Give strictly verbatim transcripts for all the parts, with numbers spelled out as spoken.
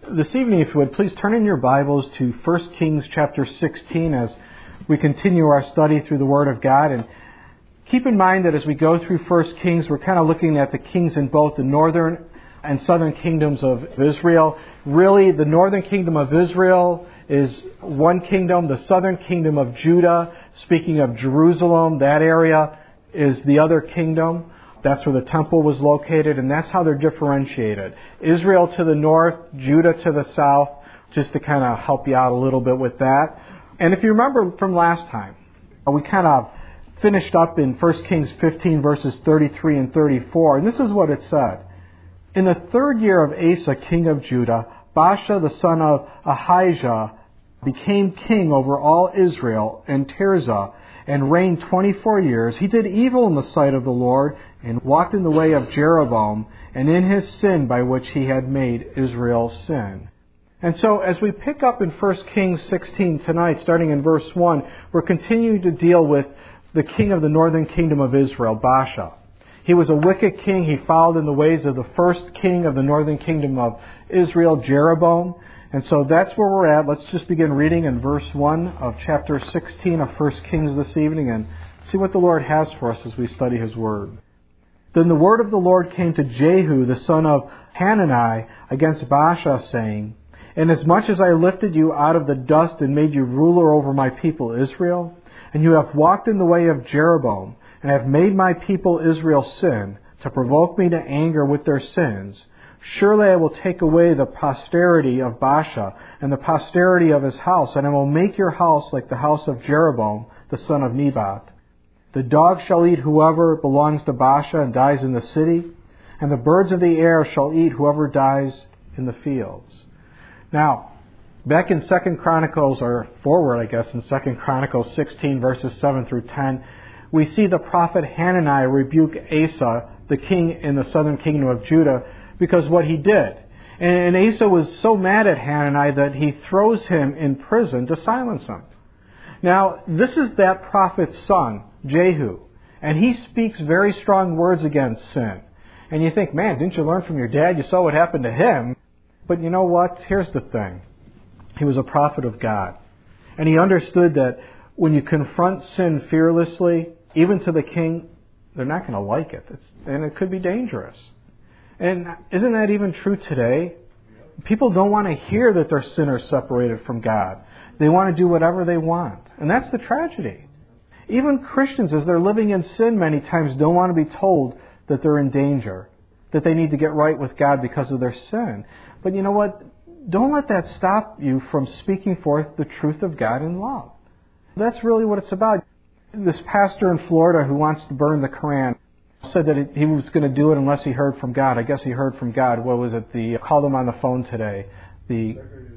This evening, if you would, please turn in your Bibles to First Kings chapter sixteen as we continue our study through the Word of God. And keep in mind that as we go through First Kings, we're kind of looking at the kings in both the northern and southern kingdoms of Israel. Really, the northern kingdom of Israel is one kingdom. The southern kingdom of Judah, speaking of Jerusalem, that area is the other kingdom. That's where the temple was located, and that's how they're differentiated. Israel to the north, Judah to the south, just to kind of help you out a little bit with that. And if you remember from last time, we kind of finished up in First Kings fifteen, verses thirty-three and thirty-four, and this is what it said. In the third year of Asa, king of Judah, Baasha, the son of Ahijah, became king over all Israel and Tirzah, and reigned twenty-four years. He did evil in the sight of the Lord, and walked in the way of Jeroboam, and in his sin by which he had made Israel sin. And so as we pick up in First Kings sixteen tonight, starting in verse one, we're continuing to deal with the king of the northern kingdom of Israel, Baasha. He was a wicked king. He followed in the ways of the first king of the northern kingdom of Israel, Jeroboam. And so that's where we're at. Let's just begin reading in verse one of chapter sixteen of First Kings this evening and see what the Lord has for us as we study His Word. Then the word of the Lord came to Jehu, the son of Hanani, against Baasha, saying, Inasmuch as I lifted you out of the dust and made you ruler over my people Israel, and you have walked in the way of Jeroboam, and have made my people Israel sin, to provoke me to anger with their sins, surely I will take away the posterity of Baasha and the posterity of his house, and I will make your house like the house of Jeroboam, the son of Nebat. The dog shall eat whoever belongs to Baasha and dies in the city, and the birds of the air shall eat whoever dies in the fields. Now, back in Second Chronicles, or forward I guess, in Second Chronicles sixteen, verses seven through ten, we see the prophet Hanani rebuke Asa, the king in the southern kingdom of Judah, because what he did. And Asa was so mad at Hanani that he throws him in prison to silence him. Now, this is that prophet's son, Jehu, and he speaks very strong words against sin. And you think, man, didn't you learn from your dad? You saw what happened to him. But you know what? Here's the thing. He was a prophet of God. And he understood that when you confront sin fearlessly, even to the king, they're not going to like it. It's, and it could be dangerous. And isn't that even true today? People don't want to hear that they're sinners separated from God. They want to do whatever they want. And that's the tragedy. Even Christians, as they're living in sin, many times don't want to be told that they're in danger, that they need to get right with God because of their sin. But you know what? Don't let that stop you from speaking forth the truth of God in love. That's really what it's about. This pastor in Florida who wants to burn the Quran said that he was going to do it unless he heard from God. I guess he heard from God. What was it? The called him on the phone today. The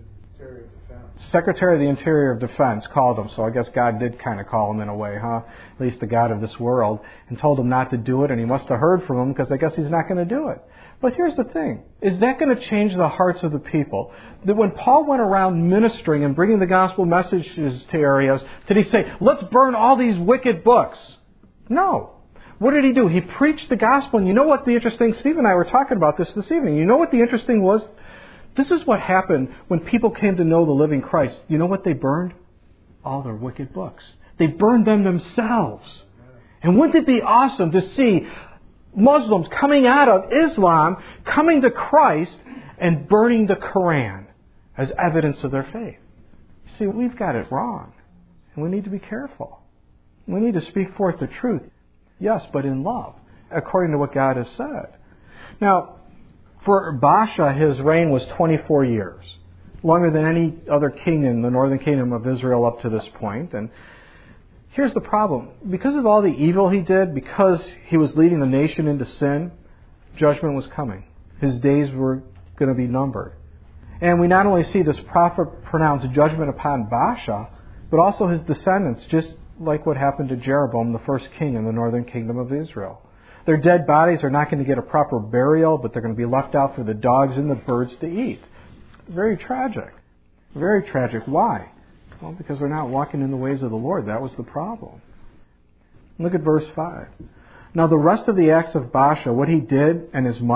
Secretary of the Interior of Defense called him. So I guess God did kind of call him in a way, huh? At least the God of this world, and told him not to do it. And he must have heard from him because I guess he's not going to do it. But here's the thing. Is that going to change the hearts of the people? That when Paul went around ministering and bringing the gospel messages to areas, did he say, let's burn all these wicked books? No. What did he do? He preached the gospel. And you know what the interesting, Steve and I were talking about this this evening. You know what the interesting was? This is what happened when people came to know the living Christ. You know what they burned? All their wicked books. They burned them themselves. And wouldn't it be awesome to see Muslims coming out of Islam, coming to Christ, and burning the Quran as evidence of their faith? See, we've got it wrong. And we need to be careful. We need to speak forth the truth. Yes, but in love, according to what God has said. Now, for Baasha, his reign was twenty-four years, longer than any other king in the northern kingdom of Israel up to this point. And here's the problem. Because of all the evil he did, because he was leading the nation into sin, judgment was coming. His days were going to be numbered. And we not only see this prophet pronounce judgment upon Baasha, but also his descendants, just like what happened to Jeroboam, the first king in the northern kingdom of Israel. Their dead bodies are not going to get a proper burial, but they're going to be left out for the dogs and the birds to eat. Very tragic. Very tragic. Why? Well, because they're not walking in the ways of the Lord. That was the problem. Look at verse five. Now the rest of the acts of Baasha, what he did and his might,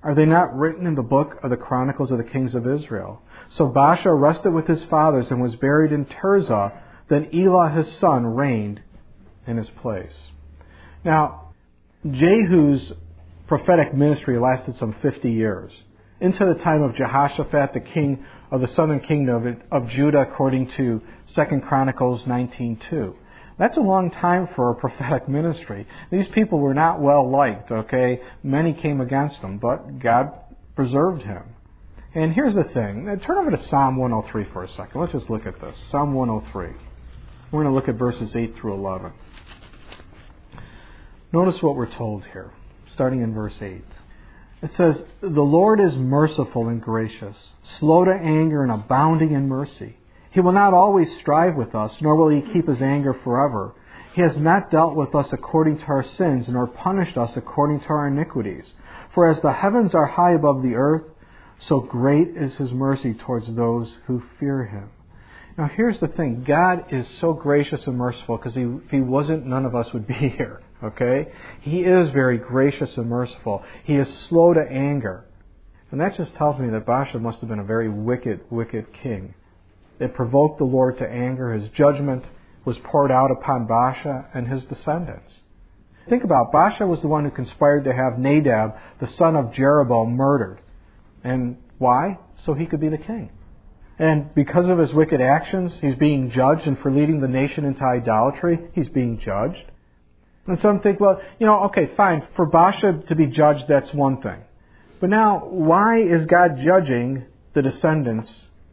Are they not written in the book of the Chronicles of the Kings of Israel? So Baasha rested with his fathers and was buried in Tirzah. Then Elah his son reigned in his place. Now, Jehu's prophetic ministry lasted some fifty years, into the time of Jehoshaphat, the king of the southern kingdom of Judah, according to Second Chronicles nineteen two. That's a long time for a prophetic ministry. These people were not well liked, okay? Many came against them, but God preserved him. And here's the thing. Now, turn over to Psalm one oh three for a second. Let's just look at this. Psalm one oh three. We're going to look at verses eight through eleven. Notice what we're told here, starting in verse eight. It says, "The Lord is merciful and gracious, slow to anger and abounding in mercy. He will not always strive with us, nor will he keep his anger forever. He has not dealt with us according to our sins, nor punished us according to our iniquities. For as the heavens are high above the earth, so great is his mercy towards those who fear him." Now here's the thing. God is so gracious and merciful because he, if he wasn't, none of us would be here. Okay? He is very gracious and merciful. He is slow to anger. And that just tells me that Baasha must have been a very wicked, wicked king. It provoked the Lord to anger. His judgment was poured out upon Baasha and his descendants. Think about it. Baasha was the one who conspired to have Nadab, the son of Jeroboam, murdered. And why? So he could be the king. And because of his wicked actions, he's being judged. And for leading the nation into idolatry, he's being judged. And some think, well, you know, okay, fine. For Baasha to be judged, that's one thing. But now, why is God judging the descendants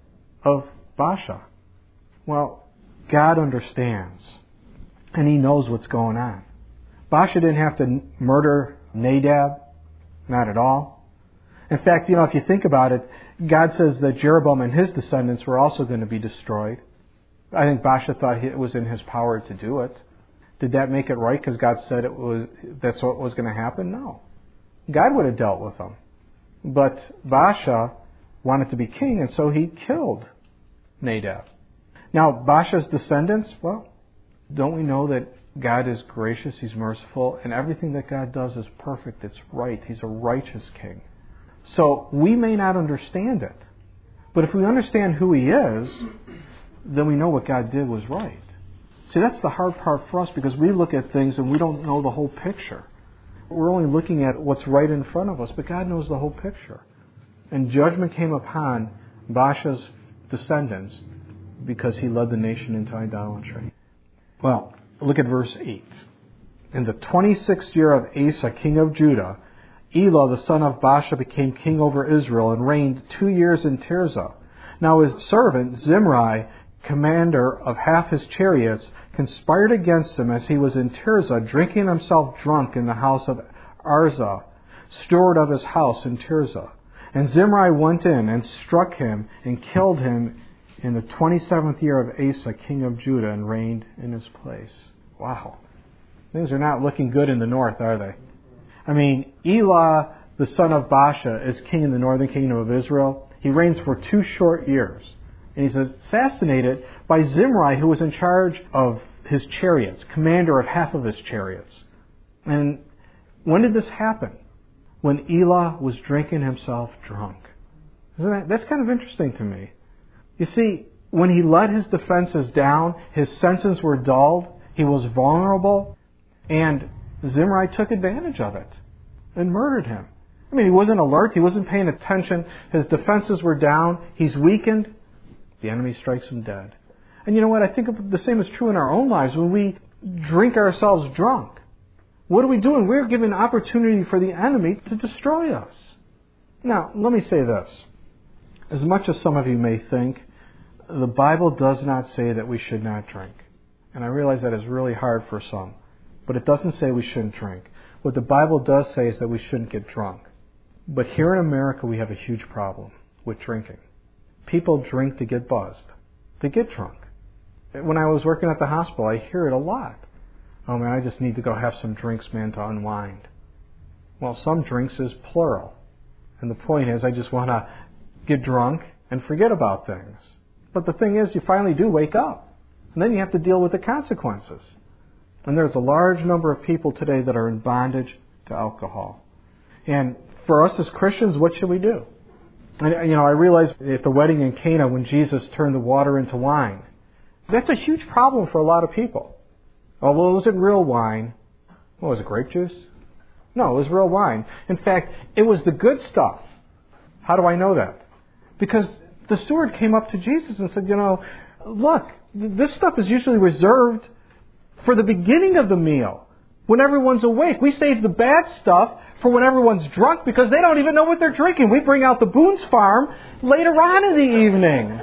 of Baasha? Well, God understands. And he knows what's going on. Baasha didn't have to murder Nadab. Not at all. In fact, you know, if you think about it, God says that Jeroboam and his descendants were also going to be destroyed. I think Baasha thought it was in his power to do it. Did that make it right because God said it was that's what was going to happen? No. God would have dealt with them. But Baasha wanted to be king, and so he killed Nadab. Now, Baasha's descendants, well, don't we know that God is gracious, he's merciful, and everything that God does is perfect, it's right. He's a righteous king. So we may not understand it. But if we understand who he is, then we know what God did was right. See, that's the hard part for us because we look at things and we don't know the whole picture. We're only looking at what's right in front of us, but God knows the whole picture. And judgment came upon Baasha's descendants because he led the nation into idolatry. Well, look at verse eight. In the twenty-sixth year of Asa, king of Judah, Elah, the son of Baasha, became king over Israel and reigned two years in Tirzah. Now his servant Zimri, commander of half his chariots, conspired against him as he was in Tirzah, drinking himself drunk in the house of Arza, steward of his house in Tirzah. And Zimri went in and struck him and killed him in the twenty-seventh year of Asa, king of Judah, and reigned in his place. Wow. Things are not looking good in the north, are they? I mean, Elah, the son of Baasha, is king in the northern kingdom of Israel. He reigns for two short years. And he's assassinated by Zimri, who was in charge of his chariots, commander of half of his chariots. And when did this happen? When Elah was drinking himself drunk. Isn't that, that's kind of interesting to me. You see, when he let his defenses down, his senses were dulled, he was vulnerable, and Zimri took advantage of it and murdered him. I mean, he wasn't alert, he wasn't paying attention, his defenses were down, he's weakened, the enemy strikes him dead. And you know what? I think the same is true in our own lives. When we drink ourselves drunk, what are we doing? We're giving opportunity for the enemy to destroy us. Now, let me say this. As much as some of you may think, the Bible does not say that we should not drink. And I realize that is really hard for some. But it doesn't say we shouldn't drink. What the Bible does say is that we shouldn't get drunk. But here in America, we have a huge problem with drinking. People drink to get buzzed, to get drunk. When I was working at the hospital, I hear it a lot. Oh man, I just need to go have some drinks, man, to unwind. Well, some drinks is plural. And the point is, I just want to get drunk and forget about things. But the thing is, you finally do wake up. And then you have to deal with the consequences. And there's a large number of people today that are in bondage to alcohol. And for us as Christians, what should we do? And, you know, I realize at the wedding in Cana when Jesus turned the water into wine, that's a huge problem for a lot of people. Oh, well, it wasn't real wine. What was it, grape juice? No, it was real wine. In fact, it was the good stuff. How do I know that? Because the steward came up to Jesus and said, you know, look, this stuff is usually reserved for the beginning of the meal, when everyone's awake. We save the bad stuff for when everyone's drunk because they don't even know what they're drinking. We bring out the Boone's Farm later on in the evening.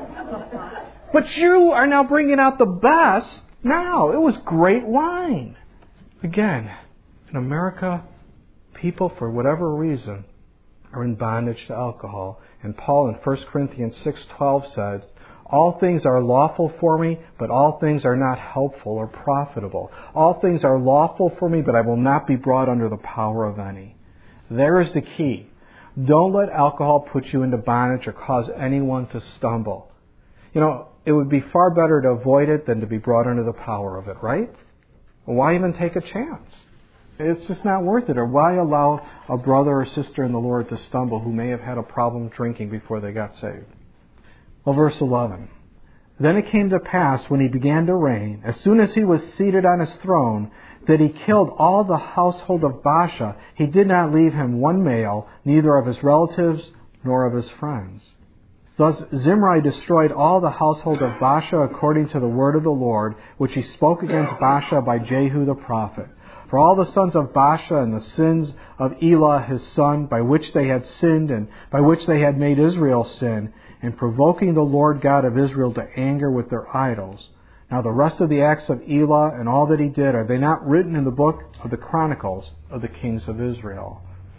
But you are now bringing out the best now. It was great wine. Again, in America, people, for whatever reason, are in bondage to alcohol. And Paul in First Corinthians six twelve says, all things are lawful for me, but all things are not helpful or profitable. All things are lawful for me, but I will not be brought under the power of any. There is the key. Don't let alcohol put you into bondage or cause anyone to stumble. You know, it would be far better to avoid it than to be brought under the power of it, right? Why even take a chance? It's just not worth it. Or why allow a brother or sister in the Lord to stumble who may have had a problem drinking before they got saved? Well, verse eleven. Then it came to pass when he began to reign, as soon as he was seated on his throne, that he killed all the household of Baasha. He did not leave him one male, neither of his relatives nor of his friends. Thus Zimri destroyed all the household of Baasha according to the word of the Lord, which he spoke against Baasha by Jehu the prophet. For all the sons of Baasha and the sins of Elah his son, by which they had sinned and by which they had made Israel sin, in provoking the Lord God of Israel to anger with their idols. Now the rest of the acts of Elah and all that he did, are they not written in the book of the Chronicles of the kings of Israel?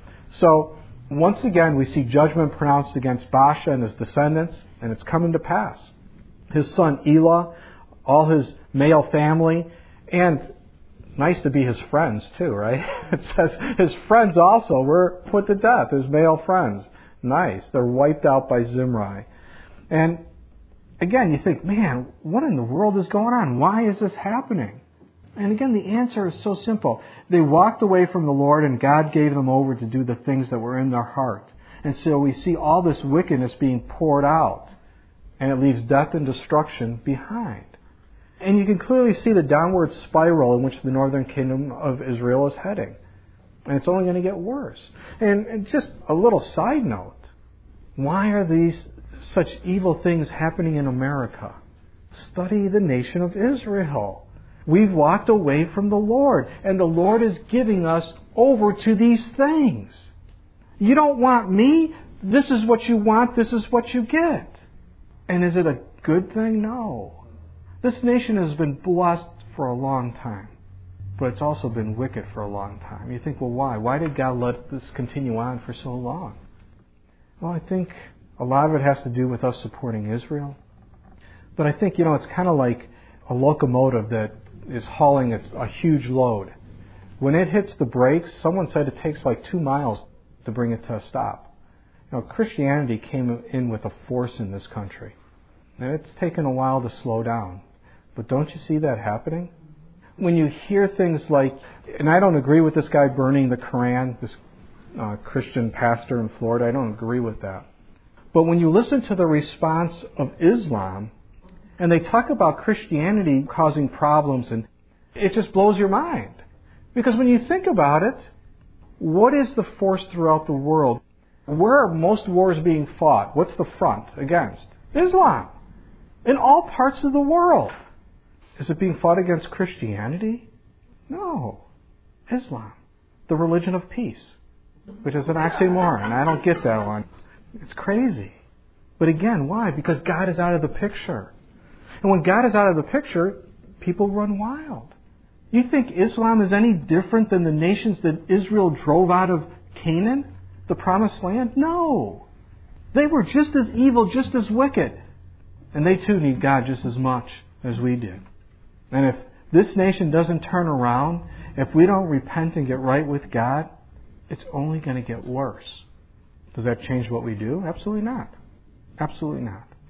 So, once again, we see judgment pronounced against Baasha and his descendants, and it's coming to pass. His son Elah, all his male family, and nice to be his friends too, right? It says his friends also were put to death, his male friends. Nice. They're wiped out by Zimri. And again, you think, man, what in the world is going on? Why is this happening? And again, the answer is so simple. They walked away from the Lord and God gave them over to do the things that were in their heart. And so we see all this wickedness being poured out. And it leaves death and destruction behind. And you can clearly see the downward spiral in which the northern kingdom of Israel is heading. And it's only going to get worse. And, and just a little side note. Why are these such evil things happening in America? Study the nation of Israel. We've walked away from the Lord. And the Lord is giving us over to these things. You don't want me. This is what you want. This is what you get. And is it a good thing? No. This nation has been blessed for a long time. But it's also been wicked for a long time. You think, well, why? Why did God let this continue on for so long? Well, I think a lot of it has to do with us supporting Israel. But I think, you know, it's kind of like a locomotive that is hauling a huge load. When it hits the brakes, someone said it takes like two miles to bring it to a stop. You know, Christianity came in with a force in this country. And it's taken a while to slow down. But don't you see that happening? When you hear things like, and I don't agree with this guy burning the Quran, this uh, Christian pastor in Florida, I don't agree with that. But when you listen to the response of Islam, and they talk about Christianity causing problems, and it just blows your mind. Because when you think about it, what is the force throughout the world? Where are most wars being fought? What's the front against? Islam. In all parts of the world. Is it being fought against Christianity? No. Islam. The religion of peace. Which is an oxymoron. I don't get that one. It's crazy. But again, why? Because God is out of the picture. And when God is out of the picture, people run wild. You think Islam is any different than the nations that Israel drove out of Canaan, the promised land? No. They were just as evil, just as wicked. And they too need God just as much as we did. And if this nation doesn't turn around, if we don't repent and get right with God, it's only going to get worse. Does that change what we do? Absolutely not. Absolutely not.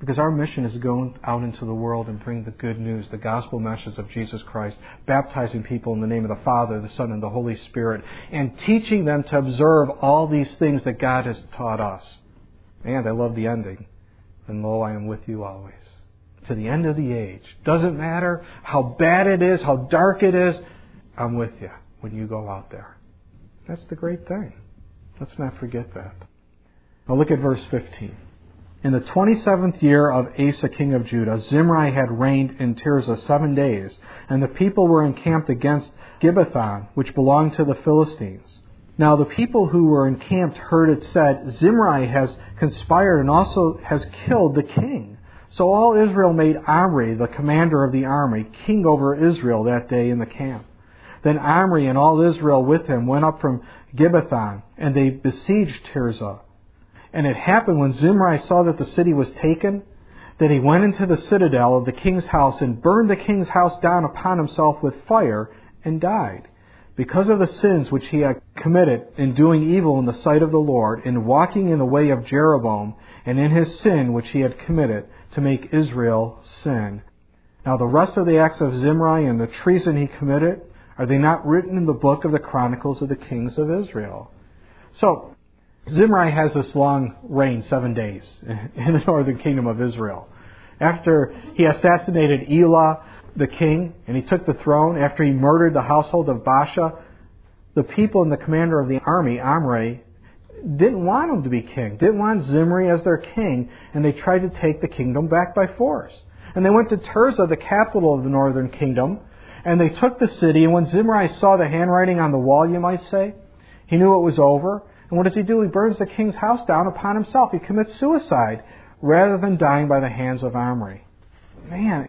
Because our mission is to go out into the world and bring the good news, the gospel message of Jesus Christ, baptizing people in the name of the Father, the Son, and the Holy Spirit, and teaching them to observe all these things that God has taught us. And I love the ending. And lo, I am with you always, to the end of the age. Doesn't matter how bad it is, how dark it is, I'm with you when you go out there. That's the great thing. Let's not forget that. Now look at verse fifteen. In the twenty-seventh year of Asa, king of Judah, Zimri had reigned in Tirzah seven days, and the people were encamped against Gibbethon, which belonged to the Philistines. Now the people who were encamped heard it said, Zimri has conspired and also has killed the king. So all Israel made Omri, the commander of the army, king over Israel that day in the camp. Then Omri and all Israel with him went up from Gibbethon, and they besieged Tirzah. And it happened when Zimri saw that the city was taken, that he went into the citadel of the king's house and burned the king's house down upon himself with fire and died, because of the sins which he had committed in doing evil in the sight of the Lord, in walking in the way of Jeroboam, and in his sin which he had committed to make Israel sin. Now the rest of the acts of Zimri and the treason he committed, are they not written in the book of the Chronicles of the Kings of Israel? So, Zimri has this long reign, seven days, in the northern kingdom of Israel. After he assassinated Elah, the king, and he took the throne, after he murdered the household of Baasha, the people and the commander of the army, Omri, didn't want him to be king, didn't want Zimri as their king, and they tried to take the kingdom back by force. And they went to Tirzah, the capital of the northern kingdom, and they took the city, and when Zimri saw the handwriting on the wall, you might say, he knew it was over. And what does he do? He burns the king's house down upon himself. He commits suicide rather than dying by the hands of Omri. Man,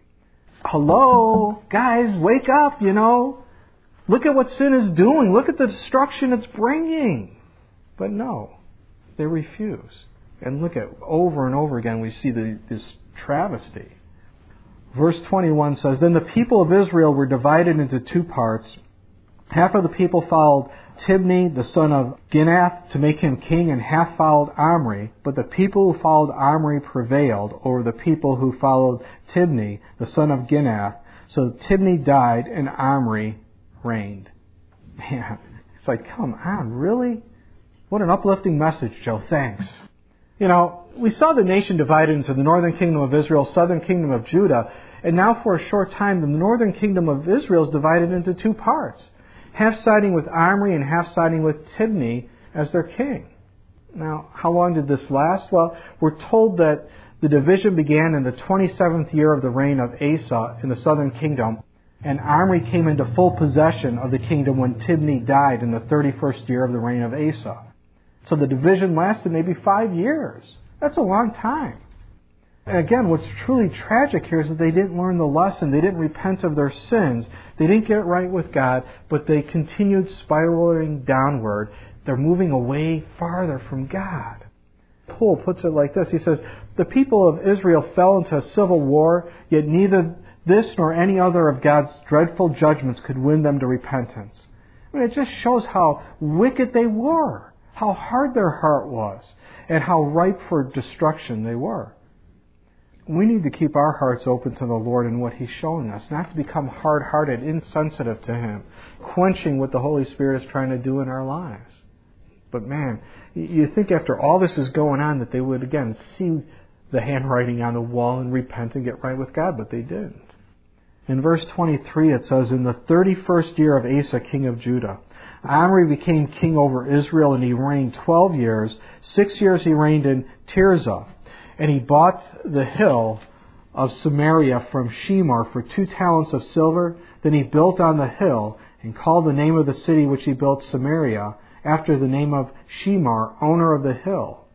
hello, guys, wake up, you know. Look at what sin is doing. Look at the destruction it's bringing. But no, they refuse. And look at, over and over again, we see the, this travesty. Verse twenty-one says, Then the people of Israel were divided into two parts. Half of the people followed Tibni, the son of Ginath, to make him king, and half followed Omri. But the people who followed Omri prevailed over the people who followed Tibni, the son of Ginath. So Tibni died, and Omri reigned. Man, it's like, come on, really? What an uplifting message, Joe. Thanks. You know, we saw the nation divided into the northern kingdom of Israel, southern kingdom of Judah, and now for a short time, the northern kingdom of Israel is divided into two parts. Half siding with Omri and half siding with Tibni as their king. Now, how long did this last? Well, we're told that the division began in the twenty-seventh year of the reign of Asa in the southern kingdom, and Omri came into full possession of the kingdom when Tibni died in the thirty-first year of the reign of Asa. So the division lasted maybe five years. That's a long time. And again, what's truly tragic here is that they didn't learn the lesson. They didn't repent of their sins. They didn't get right with God, but they continued spiraling downward. They're moving away farther from God. Paul puts it like this. He says, The people of Israel fell into a civil war, yet neither this nor any other of God's dreadful judgments could win them to repentance. I mean, it just shows how wicked they were, how hard their heart was, and how ripe for destruction they were. We need to keep our hearts open to the Lord and what He's showing us, not to become hard-hearted, insensitive to Him, quenching what the Holy Spirit is trying to do in our lives. But man, you think after all this is going on that they would again see the handwriting on the wall and repent and get right with God, but they didn't. In verse twenty-three it says, In the thirty-first year of Asa, king of Judah, Omri became king over Israel, and he reigned twelve years. Six years he reigned in Tirzah. And he bought the hill of Samaria from Shemar for two talents of silver. Then he built on the hill and called the name of the city which he built Samaria after the name of Shemar, owner of the hill.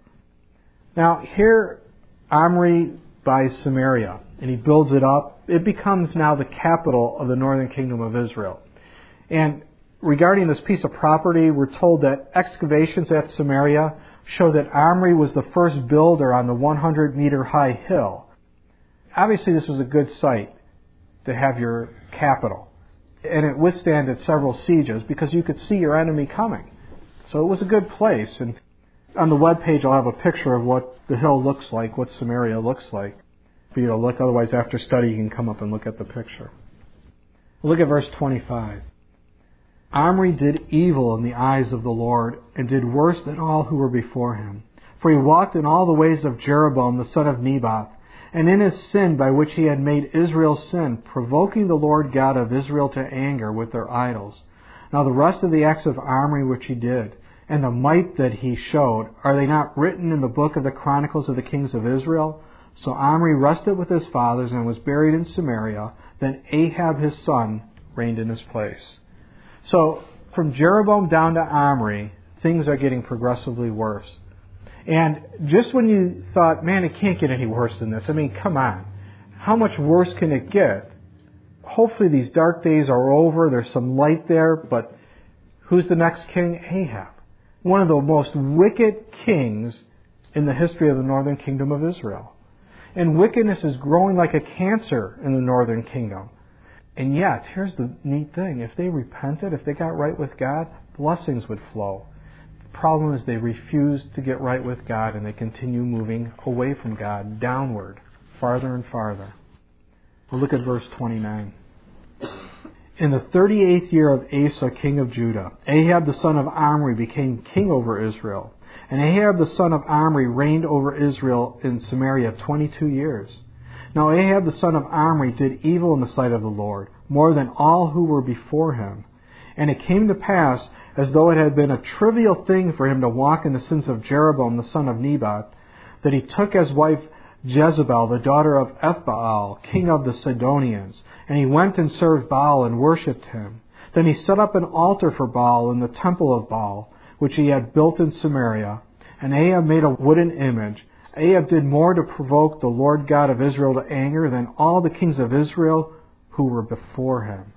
Now here Omri buys Samaria and he builds it up. It becomes now the capital of the northern kingdom of Israel. And regarding this piece of property, we're told that excavations at Samaria show that Omri was the first builder on the one hundred meter high hill. Obviously this was a good site to have your capital. And it withstanded several sieges because you could see your enemy coming. So it was a good place. And on the webpage I'll have a picture of what the hill looks like, what Samaria looks like. for you to look. Otherwise, after study, you can come up and look at the picture. Look at verse twenty-five. Omri did evil in the eyes of the Lord, and did worse than all who were before him. For he walked in all the ways of Jeroboam the son of Nebat, and in his sin by which he had made Israel sin, provoking the Lord God of Israel to anger with their idols. Now the rest of the acts of Omri which he did, and the might that he showed, are they not written in the book of the Chronicles of the kings of Israel? So Omri rested with his fathers and was buried in Samaria. Then Ahab his son reigned in his place. So from Jeroboam down to Omri, things are getting progressively worse. And just when you thought, man, it can't get any worse than this. I mean, come on. How much worse can it get? Hopefully these dark days are over. There's some light there. But who's the next king? Ahab. One of the most wicked kings in the history of the northern kingdom of Israel. And wickedness is growing like a cancer in the northern kingdom. And yet, here's the neat thing. If they repented, if they got right with God, blessings would flow. The problem is they refuse to get right with God, and they continue moving away from God, downward, farther and farther. We'll look at verse twenty-nine. In the thirty-eighth year of Asa, king of Judah, Ahab the son of Omri became king over Israel. And Ahab the son of Omri reigned over Israel in Samaria twenty-two years. Now Ahab the son of Omri did evil in the sight of the Lord, more than all who were before him. And it came to pass, as though it had been a trivial thing for him to walk in the sins of Jeroboam the son of Nebat, that he took as wife Jezebel, the daughter of Ethbaal, king of the Sidonians, and he went and served Baal and worshipped him. Then he set up an altar for Baal in the temple of Baal, which he had built in Samaria. And Ahab made a wooden image. Ahab did more to provoke the Lord God of Israel to anger than all the kings of Israel who were before him.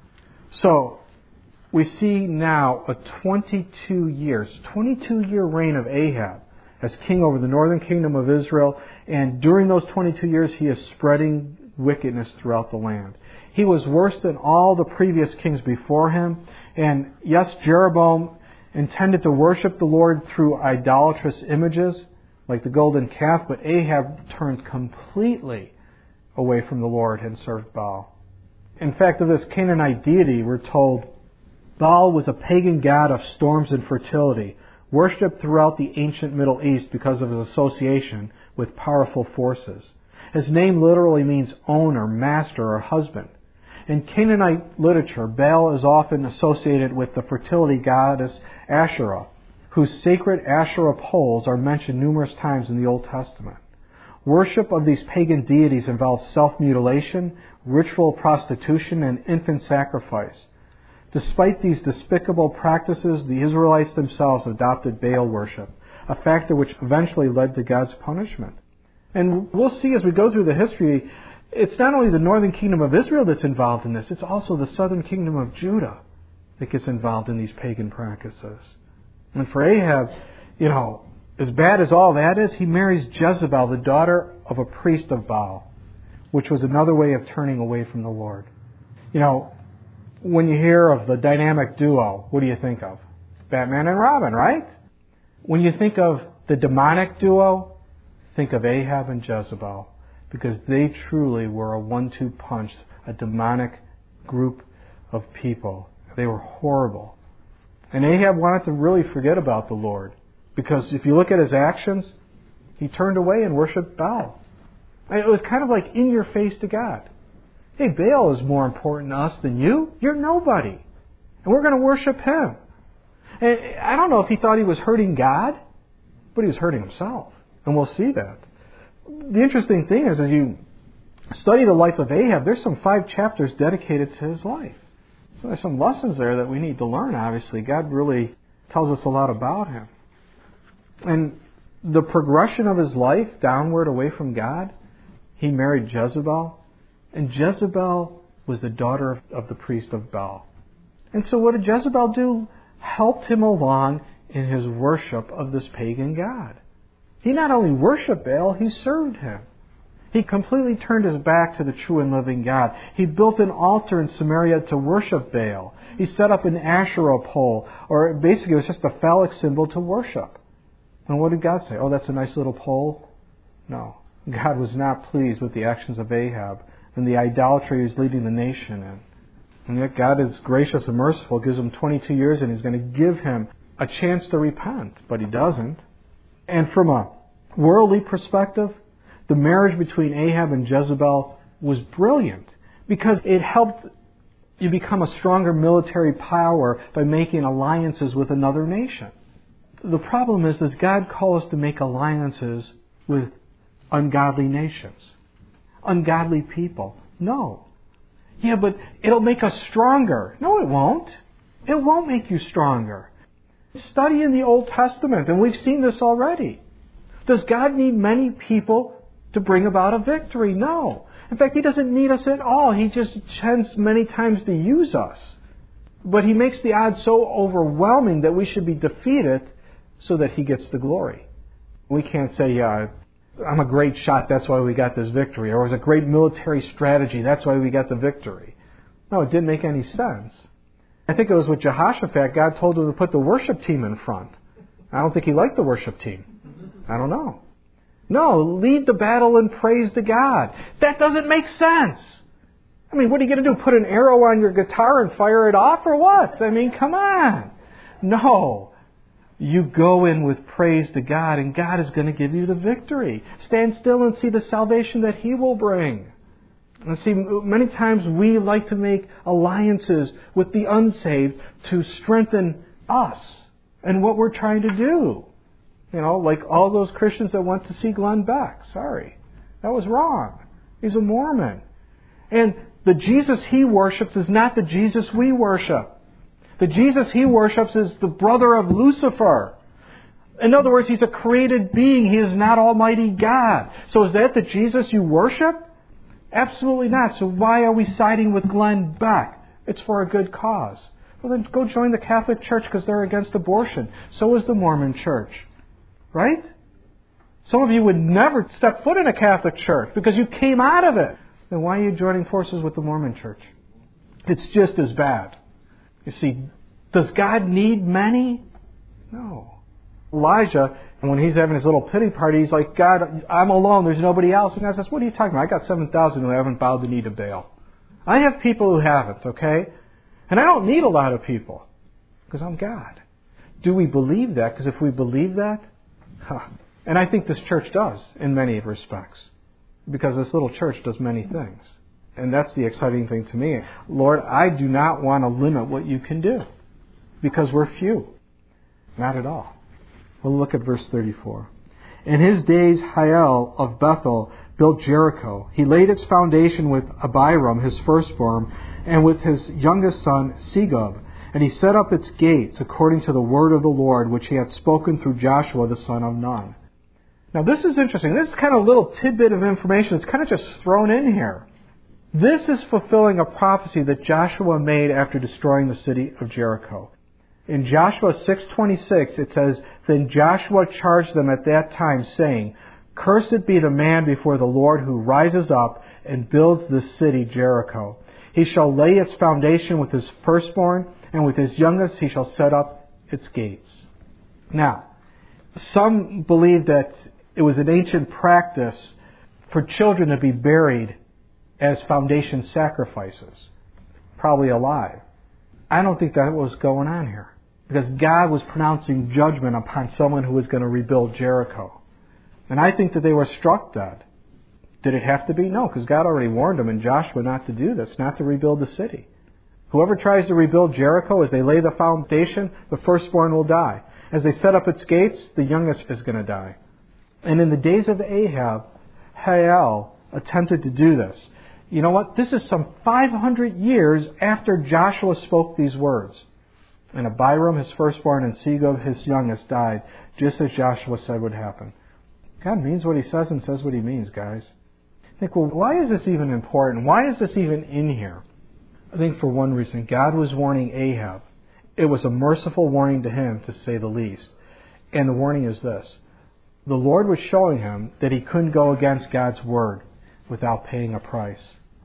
So, we see now a twenty-two years, twenty-two year reign of Ahab as king over the northern kingdom of Israel. And during those twenty-two years, he is spreading wickedness throughout the land. He was worse than all the previous kings before him. And yes, Jeroboam intended to worship the Lord through idolatrous images, like the golden calf, but Ahab turned completely away from the Lord and served Baal. In fact, of this Canaanite deity, we're told Baal was a pagan god of storms and fertility, worshipped throughout the ancient Middle East because of his association with powerful forces. His name literally means owner, master, or husband. In Canaanite literature, Baal is often associated with the fertility goddess Asherah, whose sacred Asherah poles are mentioned numerous times in the Old Testament. Worship of these pagan deities involves self-mutilation, ritual prostitution, and infant sacrifice. Despite these despicable practices, the Israelites themselves adopted Baal worship, a factor which eventually led to God's punishment. And we'll see as we go through the history, it's not only the northern kingdom of Israel that's involved in this, it's also the southern kingdom of Judah that gets involved in these pagan practices. And for Ahab, you know, as bad as all that is, he marries Jezebel, the daughter of a priest of Baal, which was another way of turning away from the Lord. You know, when you hear of the dynamic duo, what do you think of? Batman and Robin, right? When you think of the demonic duo, think of Ahab and Jezebel, because they truly were a one two punch, a demonic group of people. They were horrible. And Ahab wanted to really forget about the Lord, because if you look at his actions, he turned away and worshipped Baal. It was kind of like in your face to God. Hey, Baal is more important to us than you. You're nobody. And we're going to worship him. And I don't know if he thought he was hurting God, but he was hurting himself. And we'll see that. The interesting thing is, as you study the life of Ahab, there's some five chapters dedicated to his life. So there's some lessons there that we need to learn, obviously. God really tells us a lot about him. And the progression of his life downward away from God, he married Jezebel. And Jezebel was the daughter of, of the priest of Baal. And so what did Jezebel do? Helped him along in his worship of this pagan god. He not only worshipped Baal, he served him. He completely turned his back to the true and living God. He built an altar in Samaria to worship Baal. He set up an Asherah pole, or basically it was just a phallic symbol to worship. And what did God say? Oh, that's a nice little pole? No. God was not pleased with the actions of Ahab and the idolatry he was leading the nation in. And yet God is gracious and merciful, gives him twenty-two years, and He's going to give him a chance to repent. But he doesn't. And from a worldly perspective, the marriage between Ahab and Jezebel was brilliant because it helped you become a stronger military power by making alliances with another nation. The problem is, does God call us to make alliances with ungodly nations? Ungodly people? No. Yeah, but it'll make us stronger. No, it won't. It won't make you stronger. Study in the Old Testament, and we've seen this already. Does God need many people to bring about a victory? No. In fact, He doesn't need us at all. He just tends many times to use us. But He makes the odds so overwhelming that we should be defeated so that He gets the glory. We can't say, yeah, I'm a great shot, that's why we got this victory. Or it was a great military strategy, that's why we got the victory. No, it didn't make any sense. I think it was with Jehoshaphat, God told him to put the worship team in front. I don't think he liked the worship team. I don't know. No, lead the battle and praise to God. That doesn't make sense. I mean, what are you going to do? Put an arrow on your guitar and fire it off or what? I mean, come on. No. You go in with praise to God, and God is going to give you the victory. Stand still and see the salvation that He will bring. And see, many times we like to make alliances with the unsaved to strengthen us and what we're trying to do. You know, like all those Christians that went to see Glenn Beck. Sorry. That was wrong. He's a Mormon. And the Jesus he worships is not the Jesus we worship. The Jesus he worships is the brother of Lucifer. In other words, he's a created being. He is not Almighty God. So is that the Jesus you worship? Absolutely not. So why are we siding with Glenn Beck? It's for a good cause. Well, then go join the Catholic Church because they're against abortion. So is the Mormon Church. Right? Some of you would never step foot in a Catholic church because you came out of it. Then why are you joining forces with the Mormon Church? It's just as bad. You see, does God need many? No. Elijah, when he's having his little pity party, he's like, God, I'm alone. There's nobody else. And God says, what are you talking about? I got seven thousand who haven't bowed the knee to Baal. I have people who haven't, okay? And I don't need a lot of people because I'm God. Do we believe that? Because if we believe that, huh. And I think this church does in many respects because this little church does many things. And that's the exciting thing to me. Lord, I do not want to limit what you can do because we're few. Not at all. We'll look at verse thirty-four. In his days, Hiel of Bethel built Jericho. He laid its foundation with Abiram, his firstborn, and with his youngest son, Segub. And he set up its gates according to the word of the Lord, which he had spoken through Joshua the son of Nun. Now this is interesting. This is kind of a little tidbit of information. It's kind of just thrown in here. This is fulfilling a prophecy that Joshua made after destroying the city of Jericho. In Joshua six twenty-six, it says, Then Joshua charged them at that time, saying, Cursed be the man before the Lord who rises up and builds this city Jericho. He shall lay its foundation with his firstborn, and with his youngest he shall set up its gates. Now, some believe that it was an ancient practice for children to be buried as foundation sacrifices, probably alive. I don't think that was going on here, because God was pronouncing judgment upon someone who was going to rebuild Jericho. And I think that they were struck dead. Did it have to be? No, because God already warned them in Joshua not to do this, not to rebuild the city. Whoever tries to rebuild Jericho, as they lay the foundation, the firstborn will die. As they set up its gates, the youngest is going to die. And in the days of Ahab, Hiel attempted to do this. You know what? This is some five hundred years after Joshua spoke these words. And Abiram, his firstborn, and Segub, his youngest, died, just as Joshua said would happen. God means what He says and says what He means, guys. I think, well, why is this even important? Why is this even in here? I think for one reason, God was warning Ahab. It was a merciful warning to him, to say the least. And the warning is this. The Lord was showing him that he couldn't go against God's word without paying a price.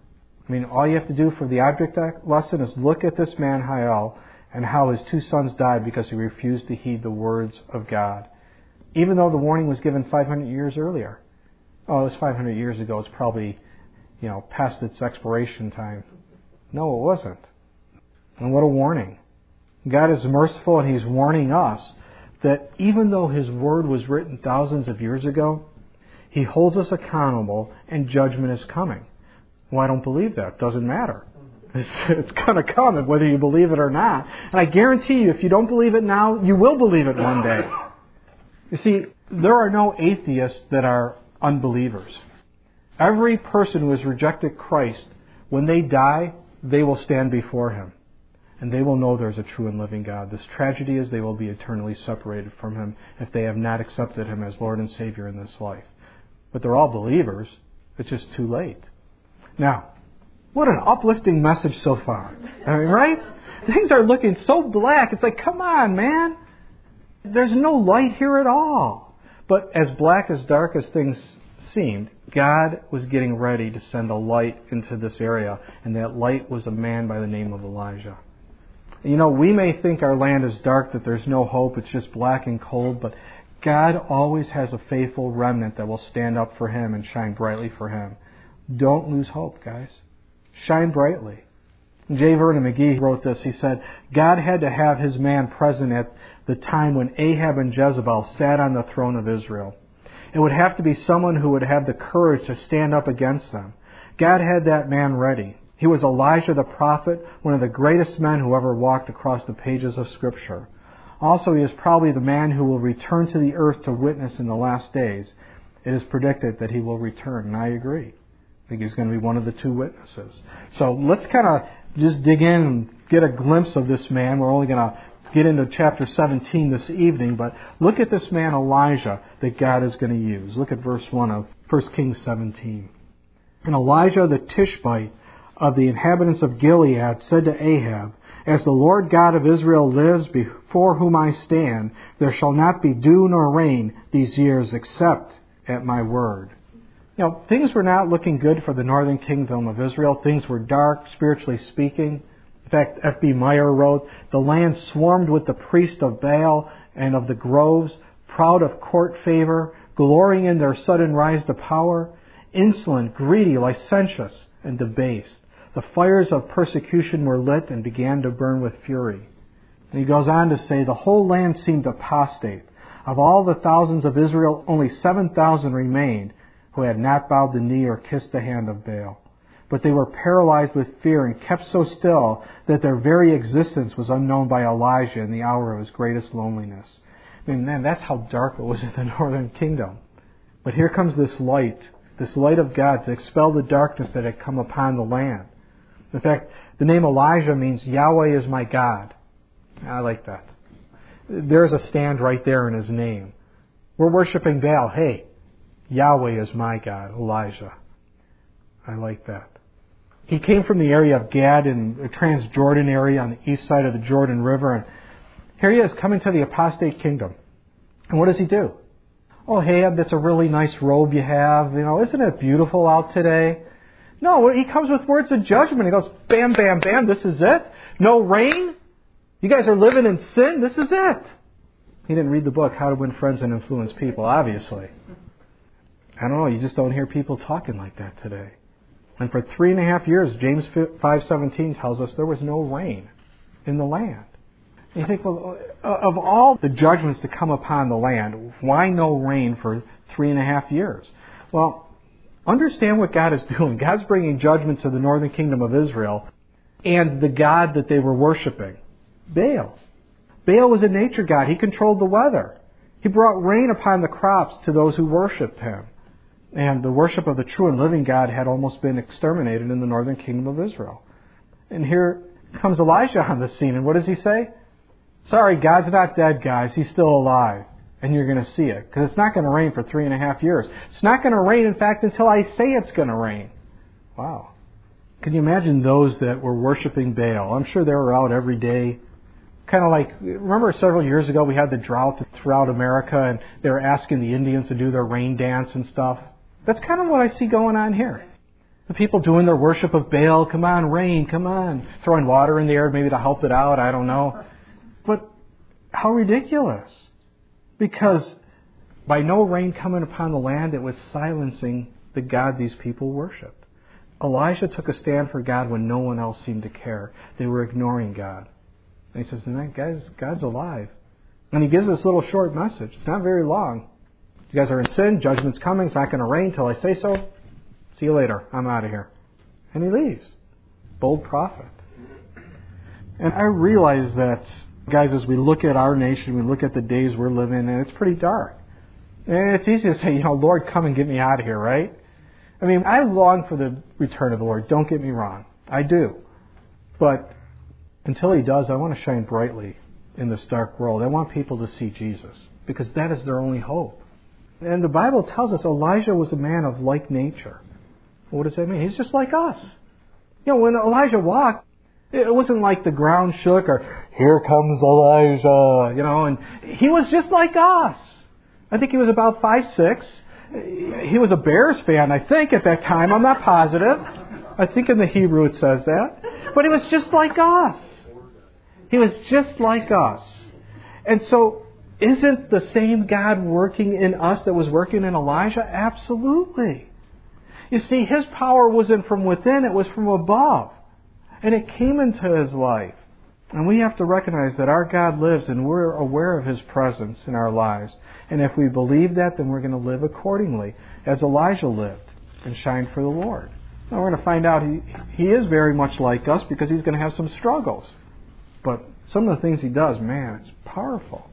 I mean, all you have to do for the object lesson is look at this man, Hiel, and how his two sons died because he refused to heed the words of God, even though the warning was given five hundred years earlier. oh, it was five hundred years ago. It's probably, you know, past its expiration time. No, it wasn't. And what a warning. God is merciful, and He's warning us that even though His Word was written thousands of years ago, He holds us accountable and judgment is coming. Well, I don't believe that. It doesn't matter. It's, it's going to come, whether you believe it or not. And I guarantee you, if you don't believe it now, you will believe it one day. You see, there are no atheists that are unbelievers. Every person who has rejected Christ, when they die, they will stand before Him. And they will know there's a true and living God. This tragedy is they will be eternally separated from Him if they have not accepted Him as Lord and Savior in this life. But they're all believers. It's just too late. Now, what an uplifting message so far. I mean, right? Things are looking so black. It's like, come on, man. There's no light here at all. But as black as dark as things seemed, God was getting ready to send a light into this area. And that light was a man by the name of Elijah. You know, we may think our land is dark, that there's no hope, it's just black and cold, but God always has a faithful remnant that will stand up for Him and shine brightly for Him. Don't lose hope, guys. Shine brightly. J. Vernon McGee wrote this. He said, God had to have His man present at the time when Ahab and Jezebel sat on the throne of Israel. It would have to be someone who would have the courage to stand up against them. God had that man ready. He was Elijah the prophet, one of the greatest men who ever walked across the pages of Scripture. Also, he is probably the man who will return to the earth to witness in the last days. It is predicted that he will return, and I agree. I think he's going to be one of the two witnesses. So let's kind of just dig in and get a glimpse of this man. We're only going to get into chapter seventeen this evening, but look at this man Elijah that God is going to use. Look at verse one of First Kings seventeen. And Elijah the Tishbite of the inhabitants of Gilead said to Ahab, As the Lord God of Israel lives, before whom I stand, there shall not be dew nor rain these years except at my word. You know, things were not looking good for the northern kingdom of Israel. Things were dark, spiritually speaking. In fact, F B Meyer wrote, The land swarmed with the priests of Baal and of the groves, proud of court favor, glorying in their sudden rise to power, insolent, greedy, licentious, and debased. The fires of persecution were lit and began to burn with fury. And he goes on to say, the whole land seemed apostate. Of all the thousands of Israel, only seven thousand remained who had not bowed the knee or kissed the hand of Baal. But they were paralyzed with fear and kept so still that their very existence was unknown by Elijah in the hour of his greatest loneliness. I mean, man, that's how dark it was in the northern kingdom. But here comes this light, this light of God to expel the darkness that had come upon the land. In fact, the name Elijah means Yahweh is my God. I like that. There's a stand right there in his name. We're worshiping Baal. Hey, Yahweh is my God, Elijah. I like that. He came from the area of Gad in the Transjordan area on the east side of the Jordan River. And here he is coming to the apostate kingdom. And what does he do? Oh, hey, that's a really nice robe you have. You know, isn't it beautiful out today? No, he comes with words of judgment. He goes, bam, bam, bam, this is it? No rain? You guys are living in sin? This is it. He didn't read the book, How to Win Friends and Influence People, obviously. I don't know, you just don't hear people talking like that today. And for three and a half years, James five seventeen tells us there was no rain in the land. And you think, well, of all the judgments to come upon the land, why no rain for three and a half years? Well, understand what God is doing. God's bringing judgment to the northern kingdom of Israel and the God that they were worshiping, Baal. Baal was a nature god. He controlled the weather. He brought rain upon the crops to those who worshipped him. And the worship of the true and living God had almost been exterminated in the northern kingdom of Israel. And here comes Elijah on the scene. And what does he say? Sorry, God's not dead, guys. He's still alive. And you're going to see it. Because it's not going to rain for three and a half years. It's not going to rain, in fact, until I say it's going to rain. Wow. Can you imagine those that were worshiping Baal? I'm sure they were out every day. Kind of like, remember several years ago we had the drought throughout America and they were asking the Indians to do their rain dance and stuff? That's kind of what I see going on here. The people doing their worship of Baal, come on, rain, come on. Throwing water in the air maybe to help it out, I don't know. But how ridiculous. Because By no rain coming upon the land, it was silencing the God these people worshipped. Elijah took a stand for God when no one else seemed to care. They were ignoring God. And he says, man, guys, God's alive. And he gives this little short message. It's not very long. You guys are in sin. Judgment's coming. It's not going to rain till I say so. See you later. I'm out of here. And he leaves. Bold prophet. And I realize that, guys, as we look at our nation, we look at the days we're living in, and it's pretty dark. And it's easy to say, you know, Lord, come and get me out of here, right? I mean, I long for the return of the Lord. Don't get me wrong. I do. But until He does, I want to shine brightly in this dark world. I want people to see Jesus, because that is their only hope. And the Bible tells us Elijah was a man of like nature. What does that mean? He's just like us. You know, when Elijah walked, it wasn't like the ground shook or, here comes Elijah, you know, and he was just like us. I think he was about five six. He was a Bears fan, I think, at that time. I'm not positive. I think in the Hebrew it says that. But he was just like us. He was just like us. And so, isn't the same God working in us that was working in Elijah? Absolutely. You see, His power wasn't from within, it was from above. And it came into his life. And we have to recognize that our God lives and we're aware of His presence in our lives. And if we believe that, then we're going to live accordingly, as Elijah lived and shined for the Lord. Now we're going to find out he, he is very much like us, because he's going to have some struggles. But some of the things he does, man, it's powerful.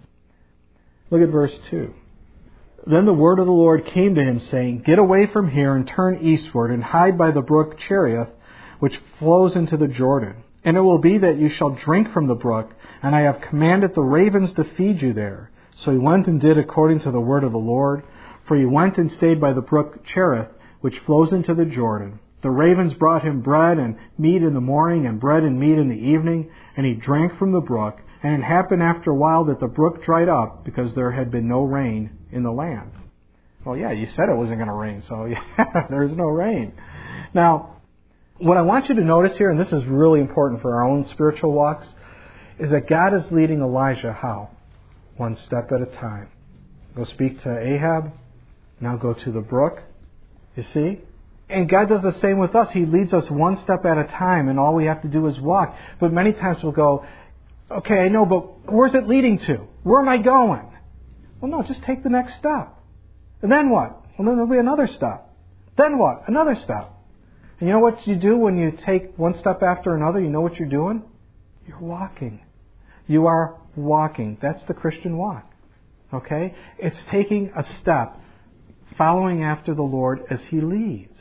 Look at verse two. Then the word of the Lord came to him, saying, Get away from here and turn eastward and hide by the brook Cherith, which flows into the Jordan. And it will be that you shall drink from the brook, and I have commanded the ravens to feed you there. So he went and did according to the word of the Lord. For he went and stayed by the brook Cherith, which flows into the Jordan. The ravens brought him bread and meat in the morning, and bread and meat in the evening, and he drank from the brook. And it happened after a while that the brook dried up, because there had been no rain in the land. Well, yeah, you said it wasn't going to rain, so yeah, there's no rain. Now, what I want you to notice here, and this is really important for our own spiritual walks, is that God is leading Elijah how? One step at a time. Go speak to Ahab. Now go to the brook. You see? And God does the same with us. He leads us one step at a time, and all we have to do is walk. But many times we'll go, okay, I know, but where's it leading to? Where am I going? Well, no, just take the next step. And then what? Well, then there'll be another step. Then what? Another step. And you know what you do when you take one step after another? You know what you're doing? You're walking. You are walking. That's the Christian walk. Okay? It's taking a step, following after the Lord as He leads.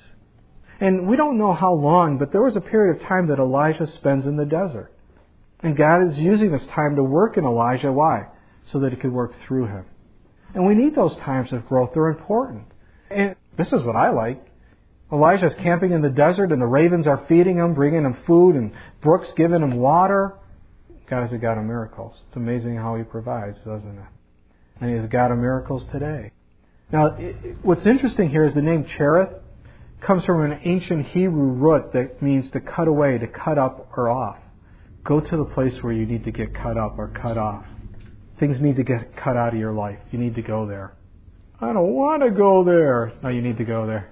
And we don't know how long, but there was a period of time that Elijah spends in the desert. And God is using this time to work in Elijah. Why? So that He could work through him. And we need those times of growth. They're important. And this is what I like. Elijah's camping in the desert, and the ravens are feeding him, bringing him food, and brooks giving him water. God is a God of miracles. It's amazing how He provides, doesn't it? And He is a God of miracles today. Now, what's interesting here is the name Cherith comes from an ancient Hebrew root that means to cut away, to cut up or off. Go to the place where you need to get cut up or cut off. Things need to get cut out of your life. You need to go there. I don't want to go there. No, you need to go there.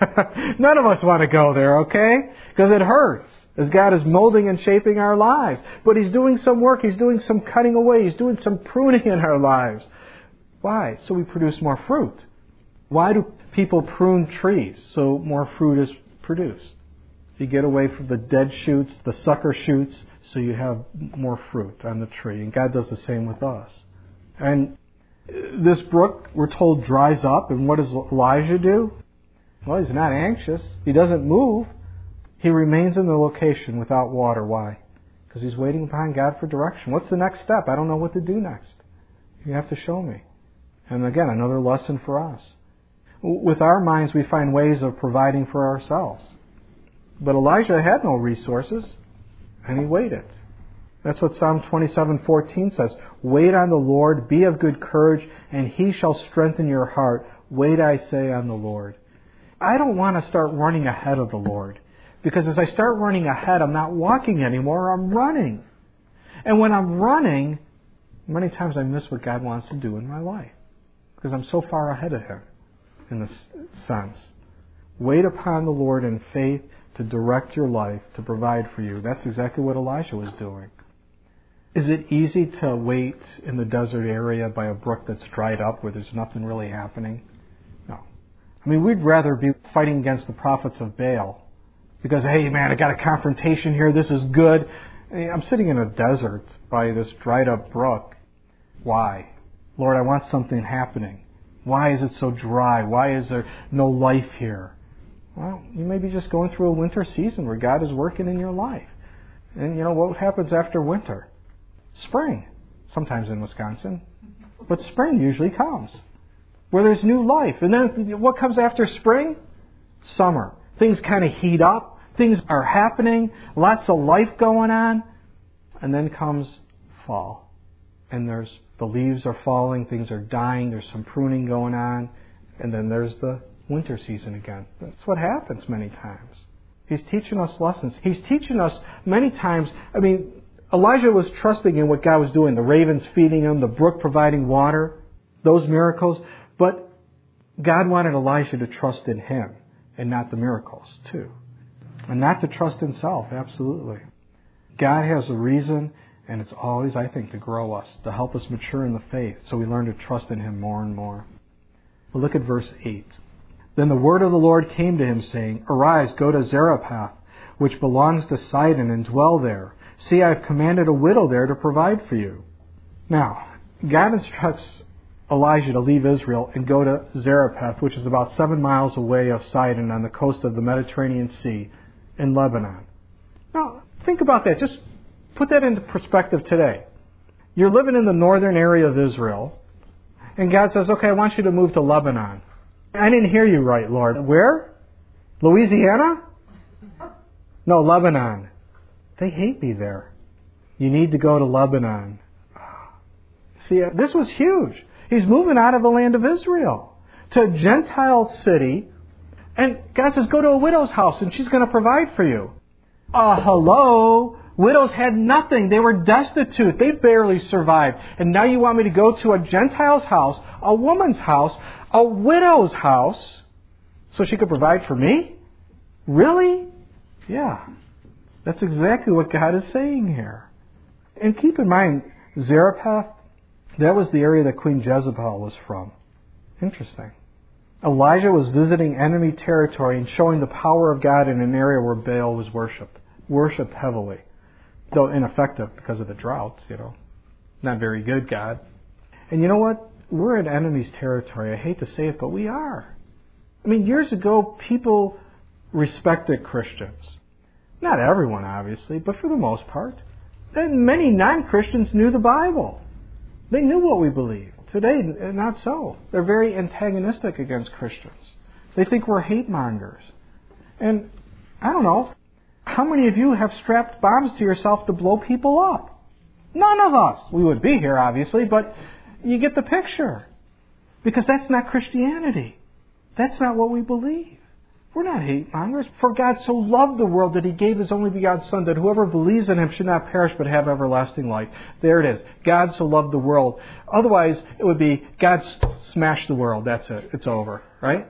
None of us want to go there, okay? Because it hurts as God is molding and shaping our lives. But He's doing some work. He's doing some cutting away. He's doing some pruning in our lives. Why? So we produce more fruit. Why do people prune trees? So more fruit is produced. You get away from the dead shoots, the sucker shoots, so you have more fruit on the tree. And God does the same with us. And this brook, we're told, dries up. And what does Elijah do? Well, he's not anxious. He doesn't move. He remains in the location without water. Why? Because he's waiting upon God for direction. What's the next step? I don't know what to do next. You have to show me. And again, another lesson for us. With our minds, we find ways of providing for ourselves. But Elijah had no resources, and he waited. That's what Psalm twenty-seven fourteen says. Wait on the Lord, be of good courage, and He shall strengthen your heart. Wait, I say, on the Lord. I don't want to start running ahead of the Lord. Because as I start running ahead, I'm not walking anymore, I'm running. And when I'm running, many times I miss what God wants to do in my life. because I'm so far ahead of him in this sense. Wait upon the Lord in faith to direct your life, to provide for you. That's exactly what Elijah was doing. Is it easy to wait in the desert area by a brook that's dried up where there's nothing really happening? No. I mean, we'd rather be fighting against the prophets of Baal because, hey, man, I got a confrontation here. This is good. I'm sitting in a desert by this dried up brook. Why? Lord, I want something happening. Why is it so dry? Why is there no life here? Well, you may be just going through a winter season where God is working in your life. And you know what happens after winter? Spring. Sometimes in Wisconsin. But spring usually comes. Where there's new life. And then what comes after spring? Summer. Things kind of heat up. Things are happening. Lots of life going on. And then comes fall. And there's the leaves are falling. Things are dying. There's some pruning going on. And then there's the winter season again. That's what happens many times. He's teaching us lessons. He's teaching us many times. I mean, Elijah was trusting in what God was doing. The ravens feeding him, the brook providing water, those miracles. But God wanted Elijah to trust in him and not the miracles too. And not to trust himself, absolutely. God has a reason, and it's always, I think, to grow us, to help us mature in the faith so we learn to trust in him more and more. Well, look at verse eight. Then the word of the Lord came to him, saying, Arise, go to Zarephath, which belongs to Sidon, and dwell there. See, I have commanded a widow there to provide for you. Now, God instructs Elijah to leave Israel and go to Zarephath, which is about seven miles away of Sidon on the coast of the Mediterranean Sea in Lebanon. Now, think about that. Just put that into perspective today. You're living in the northern area of Israel, and God says, okay, I want you to move to Lebanon. I didn't hear you right, Lord. Where? Louisiana? No, Lebanon. They hate me there. You need to go to Lebanon. See, this was huge. He's moving out of the land of Israel to a Gentile city, and God says, go to a widow's house, and she's going to provide for you. Uh, hello? Widows had nothing. They were destitute. They barely survived. And now you want me to go to a Gentile's house, a woman's house, a widow's house, so she could provide for me? Really? Yeah. That's exactly what God is saying here. And keep in mind, Zarephath, that was the area that Queen Jezebel was from. Interesting. Elijah was visiting enemy territory and showing the power of God in an area where Baal was worshipped. Worshipped heavily. Though ineffective because of the droughts, you know. Not very good, God. And you know what? We're in enemy's territory. I hate to say it, but we are. I mean, years ago, people respected Christians. Not everyone, obviously, but for the most part. And many non-Christians knew the Bible. They knew what we believed. Today, not so. They're very antagonistic against Christians. They think we're hate mongers. And, I don't know, how many of you have strapped bombs to yourself to blow people up? None of us. We would be here, obviously, but you get the picture. Because that's not Christianity. That's not what we believe. We're not hate mongers. For God so loved the world that He gave His only begotten Son, that whoever believes in Him should not perish but have everlasting life. There it is. God so loved the world. Otherwise, it would be God smashed the world. That's it. It's over. Right?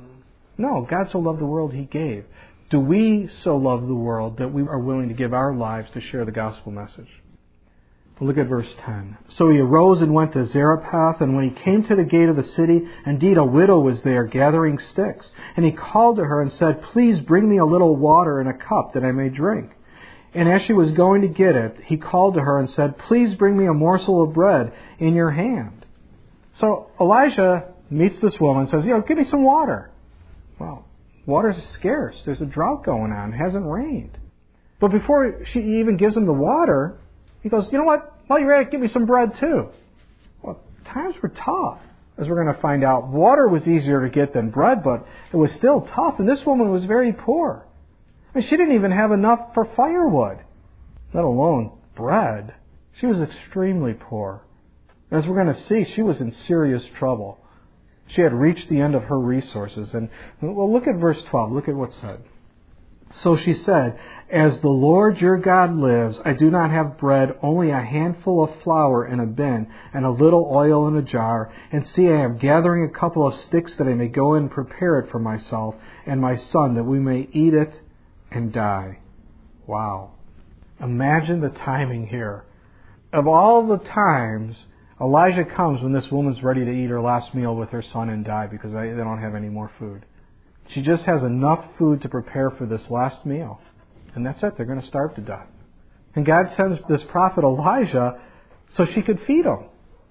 No, God so loved the world He gave. Do we so love the world that we are willing to give our lives to share the gospel message? Look at verse ten. So he arose and went to Zarephath, and when he came to the gate of the city, indeed a widow was there gathering sticks. And he called to her and said, Please bring me a little water in a cup that I may drink. And as she was going to get it, he called to her and said, Please bring me a morsel of bread in your hand. So Elijah meets this woman and says, you know, give me some water. Well, water's scarce. There's a drought going on. It hasn't rained. But before she even gives him the water, he goes, you know what? While you're at it, give me some bread too. Well, times were tough, as we're going to find out. Water was easier to get than bread, but it was still tough. And this woman was very poor. I mean, she didn't even have enough for firewood, let alone bread. She was extremely poor. As we're going to see, she was in serious trouble. She had reached the end of her resources. And well, look at verse twelve. Look at what's said. So she said, "As the Lord your God lives, I do not have bread, only a handful of flour in a bin, and a little oil in a jar. And see, I am gathering a couple of sticks that I may go and prepare it for myself and my son, that we may eat it and die." Wow. Imagine the timing here. Of all the times, Elijah comes when this woman's ready to eat her last meal with her son and die because they don't have any more food. She just has enough food to prepare for this last meal. And that's it. They're going to starve to death. And God sends this prophet Elijah so she could feed them.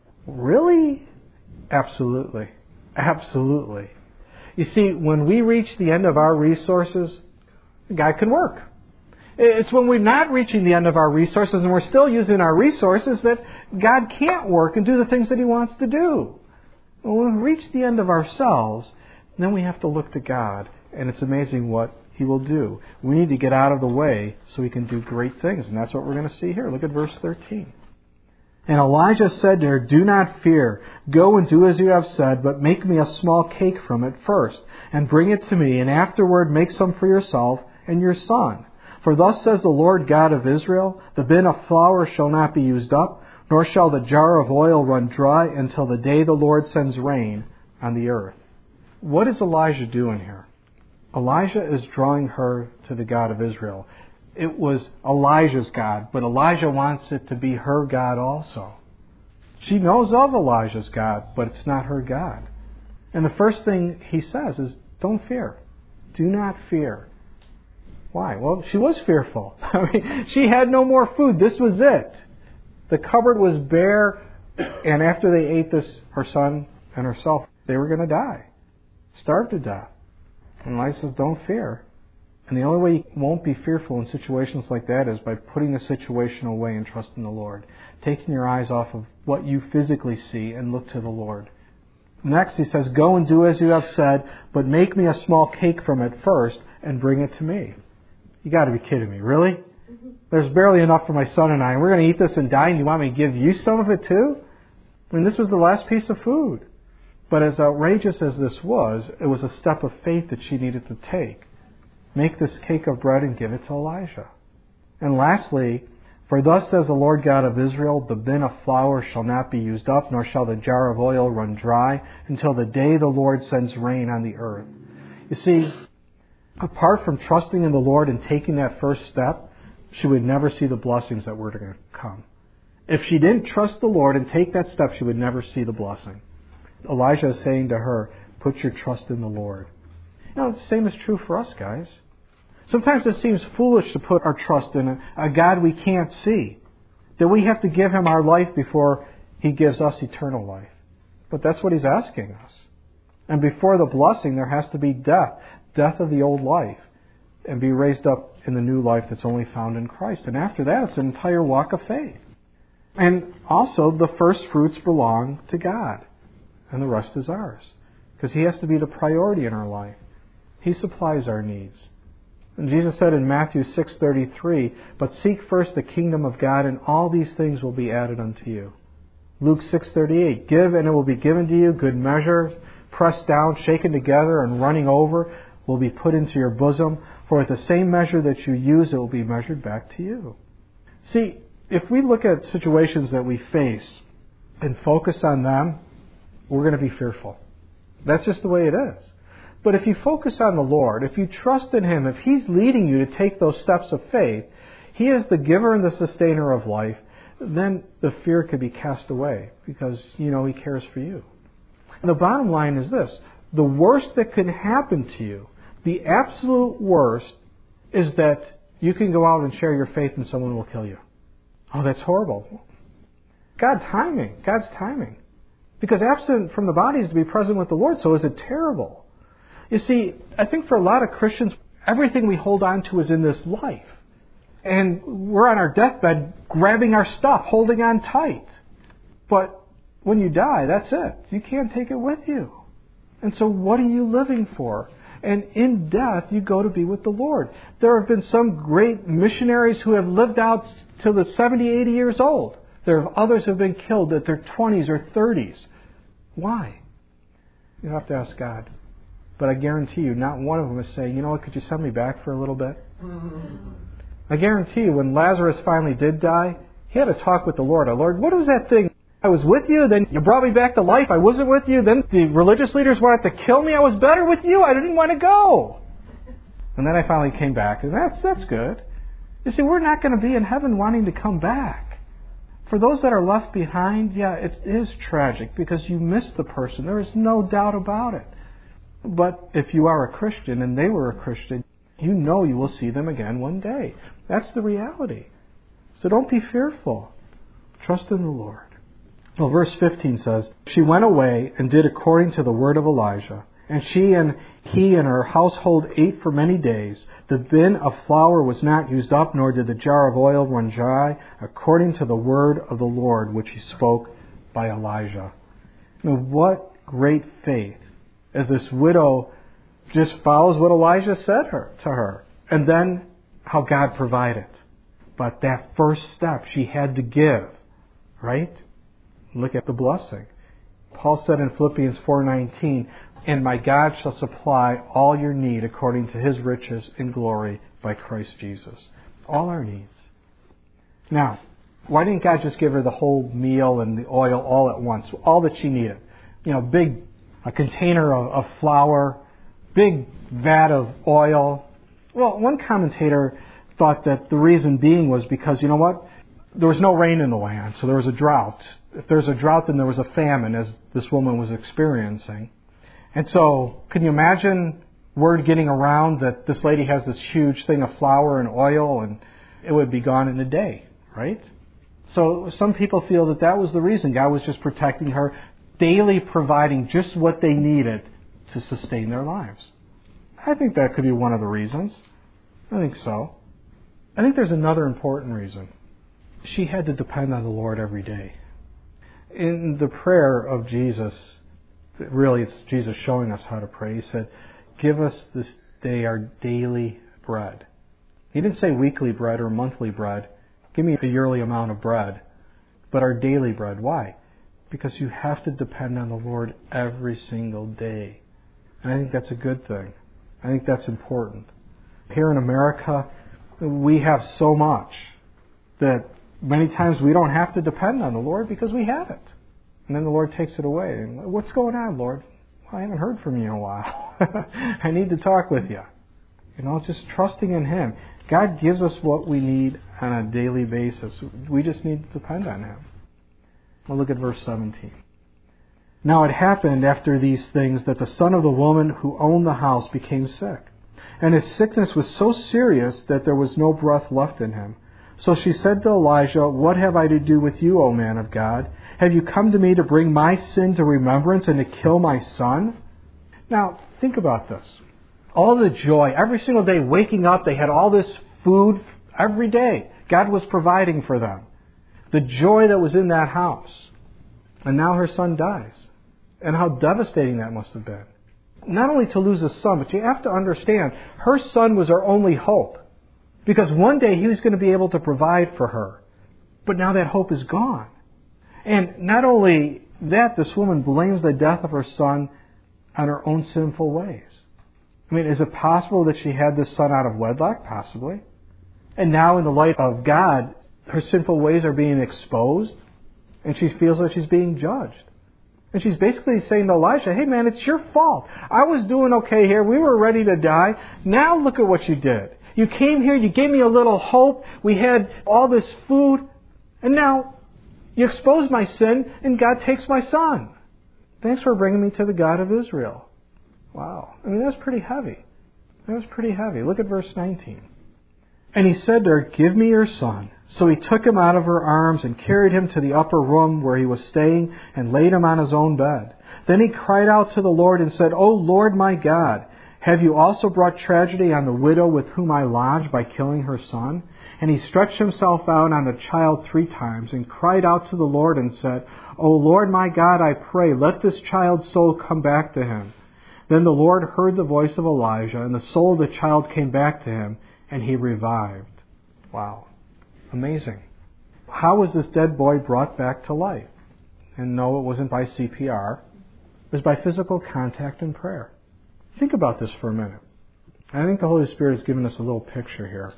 Really? Absolutely. Absolutely. You see, when we reach the end of our resources, God can work. It's when we're not reaching the end of our resources and we're still using our resources that God can't work and do the things that He wants to do. When we reach the end of ourselves, then we have to look to God, and it's amazing what He will do. We need to get out of the way so He can do great things, and that's what we're going to see here. Look at verse thirteen. And Elijah said to her, "Do not fear. Go and do as you have said, but make me a small cake from it first, and bring it to me, and afterward make some for yourself and your son. For thus says the Lord God of Israel, the bin of flour shall not be used up, nor shall the jar of oil run dry until the day the Lord sends rain on the earth." What is Elijah doing here? Elijah is drawing her to the God of Israel. It was Elijah's God, but Elijah wants it to be her God also. She knows of Elijah's God, but it's not her God. And the first thing he says is, don't fear. Do not fear. Why? Well, she was fearful. I mean, she had no more food. This was it. The cupboard was bare, and after they ate this, her son and herself, they were going to die. Starve to death. And Elijah says, don't fear. And the only way you won't be fearful in situations like that is by putting the situation away and trusting the Lord. Taking your eyes off of what you physically see and look to the Lord. Next, he says, "Go and do as you have said, but make me a small cake from it first and bring it to me." You got to be kidding me, really? Mm-hmm. There's barely enough for my son and I, and we're going to eat this and die, and you want me to give you some of it too? I mean, this was the last piece of food. But as outrageous as this was, it was a step of faith that she needed to take. Make this cake of bread and give it to Elijah. And lastly, "For thus says the Lord God of Israel, the bin of flour shall not be used up, nor shall the jar of oil run dry, until the day the Lord sends rain on the earth." You see, apart from trusting in the Lord and taking that first step, she would never see the blessings that were going to come. If she didn't trust the Lord and take that step, she would never see the blessing. Elijah is saying to her, put your trust in the Lord. You know, the same is true for us, guys. Sometimes it seems foolish to put our trust in a, a God we can't see. That we have to give Him our life before He gives us eternal life. But that's what He's asking us. And before the blessing, there has to be death. Death of the old life. And be raised up in the new life that's only found in Christ. And after that, it's an entire walk of faith. And also, the first fruits belong to God. And the rest is ours. Because He has to be the priority in our life. He supplies our needs. And Jesus said in Matthew six thirty-three, "But seek first the kingdom of God, and all these things will be added unto you." Luke six thirty-eight, "Give, and it will be given to you, good measure, pressed down, shaken together, and running over, will be put into your bosom. For with the same measure that you use, it will be measured back to you." See, if we look at situations that we face and focus on them, we're going to be fearful. That's just the way it is. But if you focus on the Lord, if you trust in Him, if He's leading you to take those steps of faith, He is the giver and the sustainer of life, then the fear could be cast away because you know He cares for you. And the bottom line is this. The worst that can happen to you, the absolute worst, is that you can go out and share your faith and someone will kill you. Oh, that's horrible. God's timing. God's timing. Because absent from the body is to be present with the Lord, so is it terrible? You see, I think for a lot of Christians, everything we hold on to is in this life. And we're on our deathbed grabbing our stuff, holding on tight. But when you die, that's it. You can't take it with you. And so what are you living for? And in death, you go to be with the Lord. There have been some great missionaries who have lived out till the seventy, eighty years old. There are others who have been killed at their twenties or thirties. Why? You have to ask God. But I guarantee you, not one of them is saying, you know what, could you send me back for a little bit? I guarantee you, when Lazarus finally did die, he had a talk with the Lord. Oh, Lord, what was that thing? I was with you, then you brought me back to life. I wasn't with you. Then the religious leaders wanted to kill me. I was better with you. I didn't want to go. And then I finally came back. And that's, that's good. You see, we're not going to be in heaven wanting to come back. For those that are left behind, yeah, it is tragic because you miss the person. There is no doubt about it. But if you are a Christian and they were a Christian, you know you will see them again one day. That's the reality. So don't be fearful. Trust in the Lord. Well, verse fifteen says, she went away and did according to the word of Elijah. And she and he and her household ate for many days. The bin of flour was not used up, nor did the jar of oil run dry, according to the word of the Lord, which he spoke by Elijah. I mean, what great faith as this widow just follows what Elijah said her, to her. And then how God provided. But that first step she had to give, right? Look at the blessing. Paul said in Philippians four nineteen, and my God shall supply all your need according to his riches in glory by Christ Jesus. All our needs. Now, why didn't God just give her the whole meal and the oil all at once? All that she needed. You know, big a container of, of flour, big vat of oil. Well, one commentator thought that the reason being was because, you know what? There was no rain in the land, so there was a drought. If there's a drought, then there was a famine, as this woman was experiencing. And so, can you imagine word getting around that this lady has this huge thing of flour and oil, and it would be gone in a day, right? So some people feel that that was the reason. God was just protecting her, daily providing just what they needed to sustain their lives. I think that could be one of the reasons. I think so. I think there's another important reason. She had to depend on the Lord every day. In the prayer of Jesus, really it's Jesus showing us how to pray. He said, give us this day our daily bread. He didn't say weekly bread or monthly bread. Give me a yearly amount of bread. But our daily bread. Why? Because you have to depend on the Lord every single day. And I think that's a good thing. I think that's important. Here in America, we have so much that many times we don't have to depend on the Lord because we have it. And then the Lord takes it away. And what's going on, Lord? Well, I haven't heard from you in a while. I need to talk with you. You know, just trusting in Him. God gives us what we need on a daily basis. We just need to depend on Him. Well, look at verse seventeen. Now it happened after these things that the son of the woman who owned the house became sick. And his sickness was so serious that there was no breath left in him. So she said to Elijah, what have I to do with you, O man of God? Have you come to me to bring my sin to remembrance and to kill my son? Now, think about this. All the joy, every single day waking up, they had all this food every day. God was providing for them. The joy that was in that house. And now her son dies. And how devastating that must have been. Not only to lose a son, but you have to understand, her son was her only hope. Because one day he was going to be able to provide for her. But now that hope is gone. And not only that, this woman blames the death of her son on her own sinful ways. I mean, is it possible that she had this son out of wedlock? Possibly. And now in the light of God, her sinful ways are being exposed. And she feels that she's being judged. And she's basically saying to Elijah, hey man, it's your fault. I was doing okay here. We were ready to die. Now look at what you did. You came here, you gave me a little hope. We had all this food. And now you exposed my sin and God takes my son. Thanks for bringing me to the God of Israel. Wow. I mean, that's pretty heavy. That was pretty heavy. Look at verse nineteen. And he said to her, give me your son. So he took him out of her arms and carried him to the upper room where he was staying and laid him on his own bed. Then he cried out to the Lord and said, O Lord my God, have you also brought tragedy on the widow with whom I lodged by killing her son? And he stretched himself out on the child three times and cried out to the Lord and said, O Lord my God, I pray, let this child's soul come back to him. Then the Lord heard the voice of Elijah, and the soul of the child came back to him, and he revived. Wow. Amazing. How was this dead boy brought back to life? And no, it wasn't by C P R. It was by physical contact and prayer. Think about this for a minute. I think the Holy Spirit has given us a little picture here.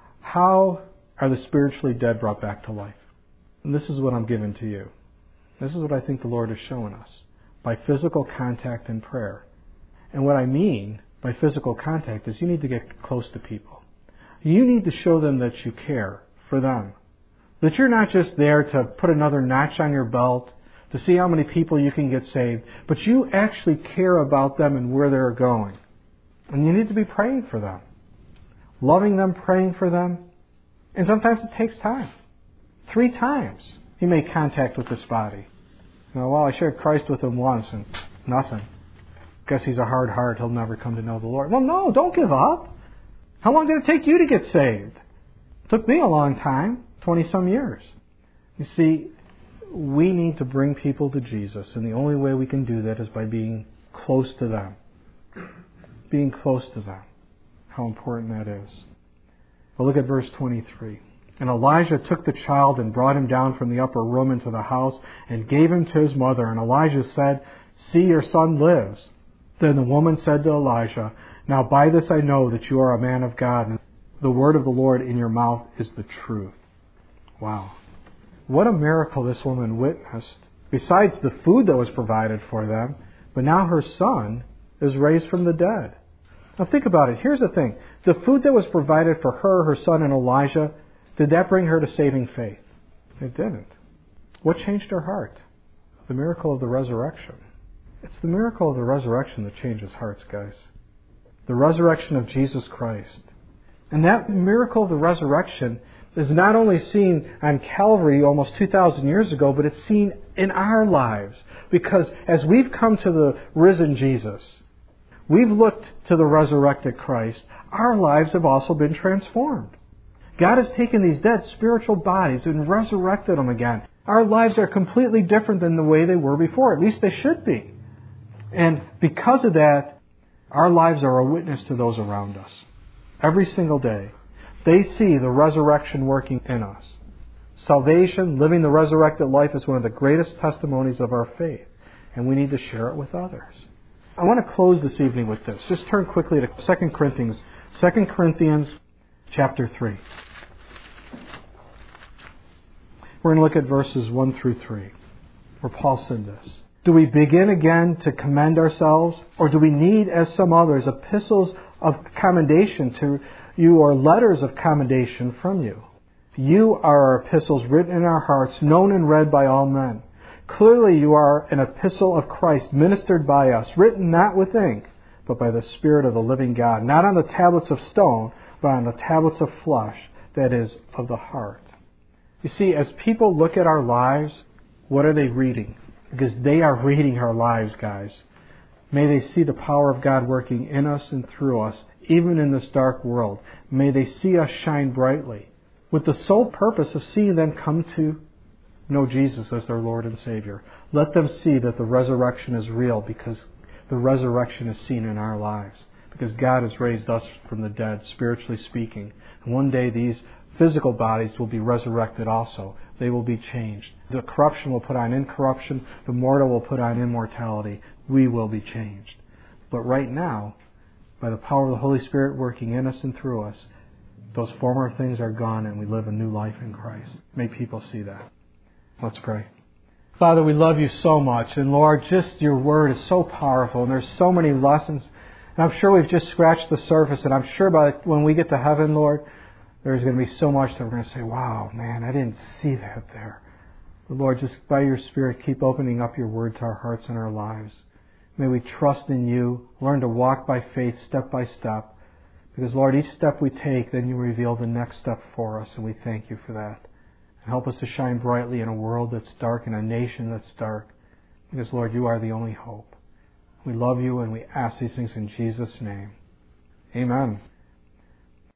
How are the spiritually dead brought back to life? And this is what I'm giving to you. This is what I think the Lord has shown us. By physical contact and prayer. And what I mean by physical contact is you need to get close to people. You need to show them that you care for them. That you're not just there to put another notch on your belt, to see how many people you can get saved, but you actually care about them and where they're going. And you need to be praying for them. Loving them, praying for them. And sometimes it takes time. Three times he made contact with this body. You know, well, I shared Christ with him once and nothing. Guess he's a hard heart. He'll never come to know the Lord. Well, no, don't give up. How long did it take you to get saved? It took me a long time, twenty-some years. You see, we need to bring people to Jesus, and the only way we can do that is by being close to them. Being close to them. How important that is. Well, look at verse twenty-three. And Elijah took the child and brought him down from the upper room into the house and gave him to his mother. And Elijah said, "See, your son lives." Then the woman said to Elijah, "Now by this I know that you are a man of God, and the word of the Lord in your mouth is the truth." Wow. What a miracle this woman witnessed. Besides the food that was provided for them, but now her son is raised from the dead. Now think about it. Here's the thing. The food that was provided for her, her son, and Elijah, did that bring her to saving faith? It didn't. What changed her heart? The miracle of the resurrection. It's the miracle of the resurrection that changes hearts, guys. The resurrection of Jesus Christ. And that miracle of the resurrection is not only seen on Calvary almost two thousand years ago, but it's seen in our lives. Because as we've come to the risen Jesus, we've looked to the resurrected Christ, our lives have also been transformed. God has taken these dead spiritual bodies and resurrected them again. Our lives are completely different than the way they were before. At least they should be. And because of that, our lives are a witness to those around us. Every single day, they see the resurrection working in us. Salvation, living the resurrected life, is one of the greatest testimonies of our faith. And we need to share it with others. I want to close this evening with this. Just turn quickly to Second Corinthians. Second Corinthians chapter three. We're going to look at verses one through three, where Paul said this. Do we begin again to commend ourselves, or do we need, as some others, epistles of commendation to you, or letters of commendation from you? You are our epistles written in our hearts, known and read by all men. Clearly you are an epistle of Christ, ministered by us, written not with ink, but by the Spirit of the living God, not on the tablets of stone, but on the tablets of flesh, that is, of the heart. You see, as people look at our lives, what are they reading? Because they are reading our lives, guys. May they see the power of God working in us and through us, even in this dark world. May they see us shine brightly, with the sole purpose of seeing them come to know Jesus as their Lord and Savior. Let them see that the resurrection is real, because the resurrection is seen in our lives. Because God has raised us from the dead, spiritually speaking. And one day these physical bodies will be resurrected also. They will be changed. The corruption will put on incorruption. The mortal will put on immortality. We will be changed. But right now, by the power of the Holy Spirit working in us and through us, those former things are gone and we live a new life in Christ. May people see that. Let's pray. Father, we love you so much. And Lord, just your word is so powerful. And there's so many lessons. And I'm sure we've just scratched the surface. And I'm sure by when we get to heaven, Lord, there's going to be so much that we're going to say, wow, man, I didn't see that there. But Lord, just by your Spirit, keep opening up your word to our hearts and our lives. May we trust in you, learn to walk by faith step by step. Because, Lord, each step we take, then you reveal the next step for us, and we thank you for that. And help us to shine brightly in a world that's dark, in a nation that's dark. Because, Lord, you are the only hope. We love you, and we ask these things in Jesus' name. Amen.